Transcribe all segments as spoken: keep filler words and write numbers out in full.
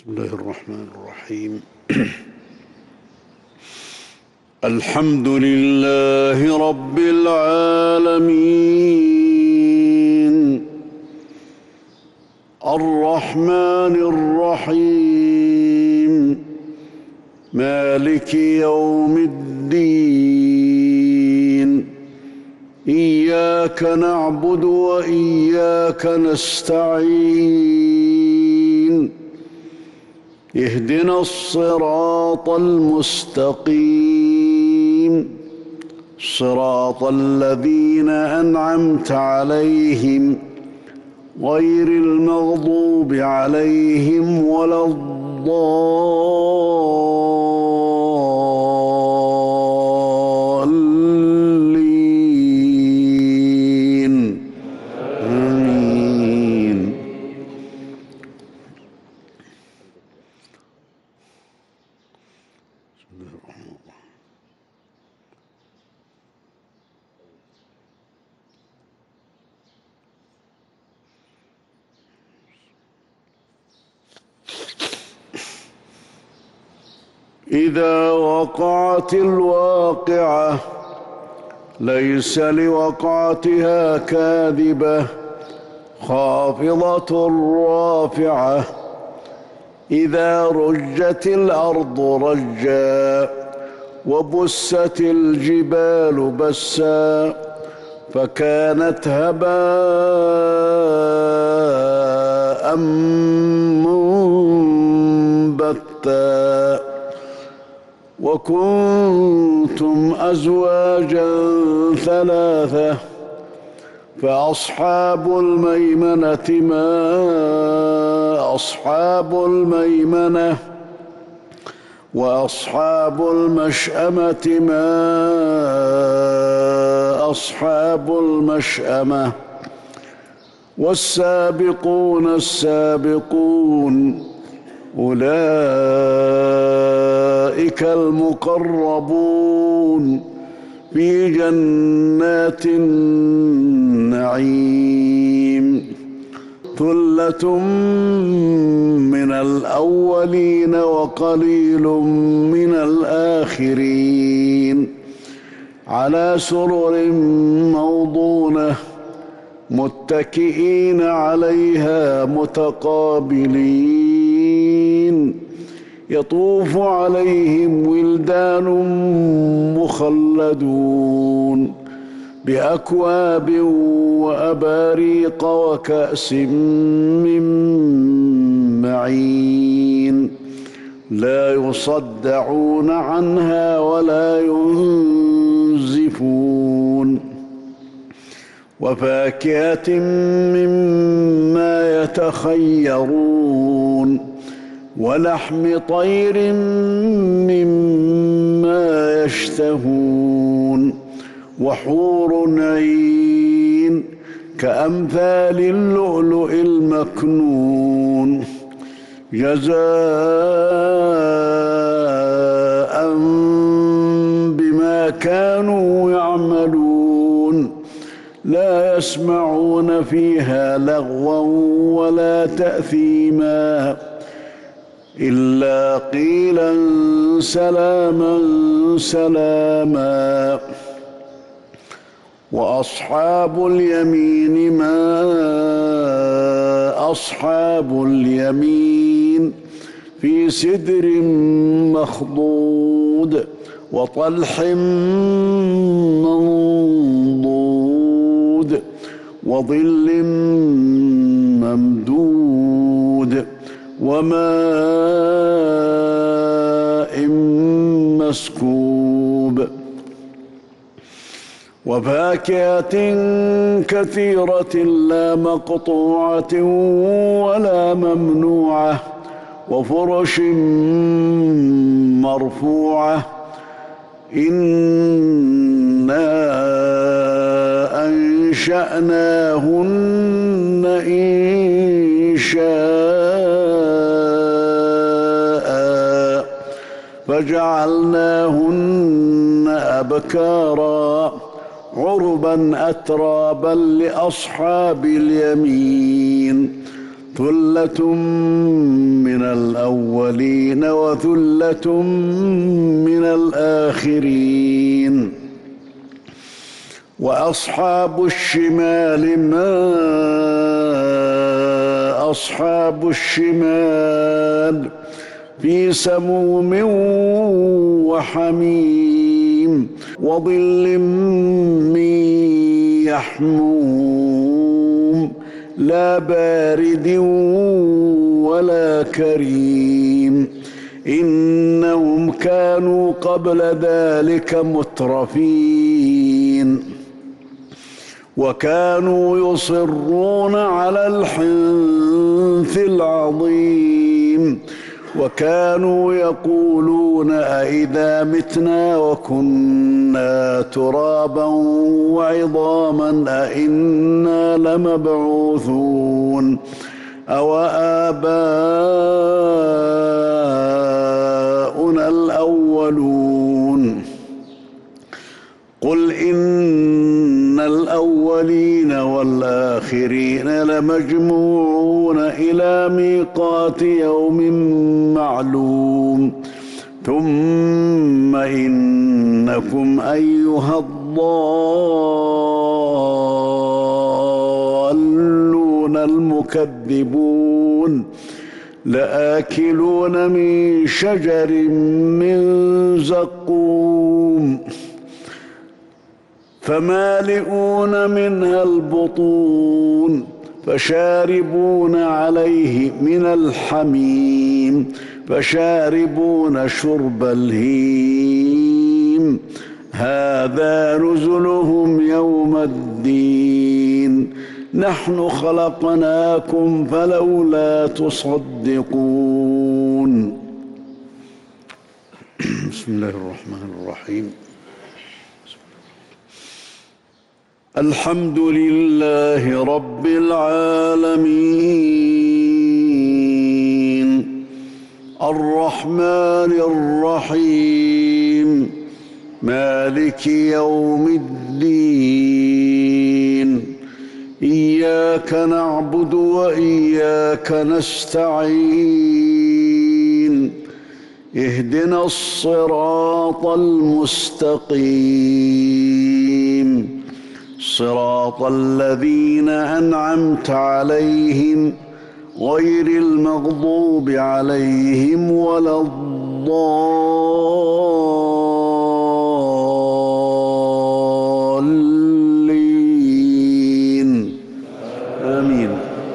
بسم الله الرحمن الرحيم. الحمد لله رب العالمين الرحمن الرحيم مالك يوم الدين إياك نعبد وإياك نستعين اهدنا الصراط المستقيم صراط الذين أنعمت عليهم غير المغضوب عليهم ولا الضالين آمين. إذا وقعت الواقعة ليس لوقعتها كاذبة خافضة رافعة إذا رجت الأرض رجا وبست الجبال بسا فكانت هباء منبثا وكنتم أزواجا ثلاثة فأصحاب الميمنة ما أصحاب الميمنة وأصحاب المشأمة ما أصحاب المشأمة والسابقون السابقون أولئك المقربون في جنات النعيم ثلة من الأولين وقليل من الآخرين على سرر موضونة متكئين عليها متقابلين يطوف عليهم ولدان مخلدون بأكواب وأباريق وكأس من معين لا يصدعون عنها ولا ينزفون وفاكهة مما يتخيرون ولحم طير مما يشتهون وحور عين كأمثال اللؤلؤ المكنون جزاء بما كانوا يعملون لا يسمعون فيها لغوا ولا تأثيما إلا قيلا سلاما سلاما وأصحاب اليمين ما أصحاب اليمين في سدر مخضود وطلح منضود وظل ممدود وماء مسكوب وفاكهة كثيرة لا مقطوعة ولا ممنوعة وفرش مرفوعة إنا أنشأناهن إنشاء فجعلناهن أبكارا عربا أترابا لأصحاب اليمين ثلة من الأولين وثلة من الآخرين. وأصحاب الشمال ما أصحاب الشمال في سموم وحميم وظل من يحموم لا بارد ولا كريم. إنهم كانوا قبل ذلك مترفين وكانوا يصرون على الحنث العظيم وكانوا يقولون أئذا متنا وكنا ترابا وعظاما أئنا لمبعوثون أو آباؤنا الأولون. قل إن الأولين والآخرين لمجموعون إلى ميقات يوم معلوم. ثم إنكم أيها الضالون المكذبون لآكلون من شجر من زقوم فمالئون منها البطون فشاربون عليه من الحميم فشاربون شرب الهيم هذا نزلهم يوم الدين نحن خلقناكم فلولا تصدقون. بسم الله الرحمن الرحيم. الحمد لله رب العالمين الرحمن الرحيم مالك يوم الدين إياك نعبد وإياك نستعين اهدنا الصراط المستقيم صراط الذين أنعمت عليهم غير المغضوب عليهم ولا الضالين آمين.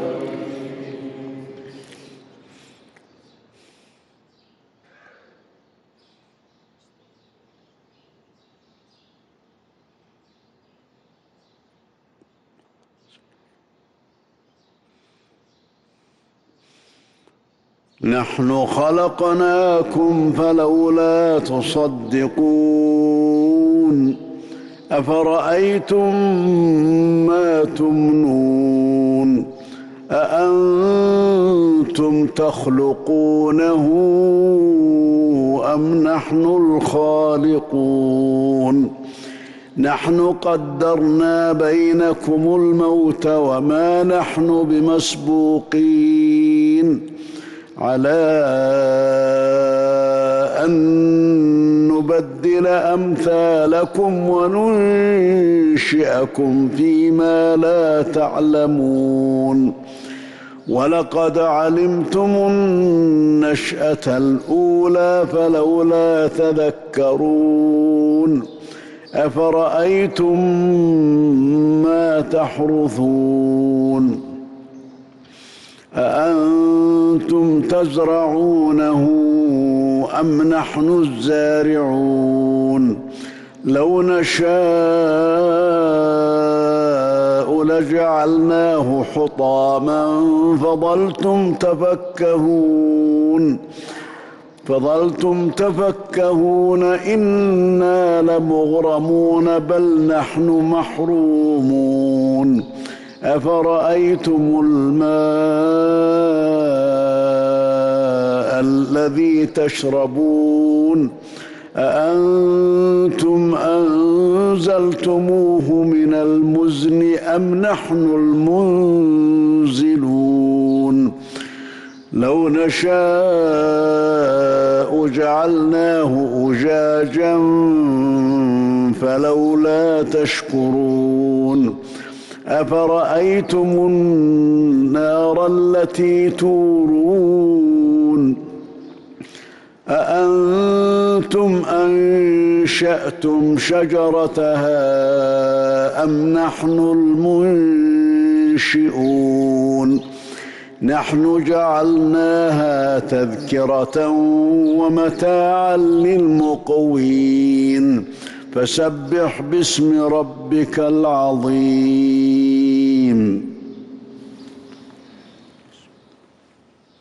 نحن خلقناكم فلولا تصدقون أفرأيتم ما تمنون أأنتم تخلقونه أم نحن الخالقون نحن قدرنا بينكم الموت وما نحن بمسبوقين على أن نبدل أمثالكم وننشئكم فيما لا تعلمون ولقد علمتم النشأة الأولى فلولا تذكرون أفرأيتم ما تحرثون أأنتم تزرعونه أم نحن الزارعون لو نشاء لجعلناه حطاما فظلتم تفكهون فظلتم تفكهون إنا لمغرمون بل نحن محرومون أفرأيتم الماء الذي تشربون أأنتم أنزلتموه من المزن أم نحن المنزلون لو نشاء جعلناه أجاجا فلولا تشكرون أفرأيتم النار التي تورون أأنتم أنشأتم شجرتها أم نحن المنشئون نحن جعلناها تذكرة ومتاعا للمقوين فسبح باسم ربك العظيم.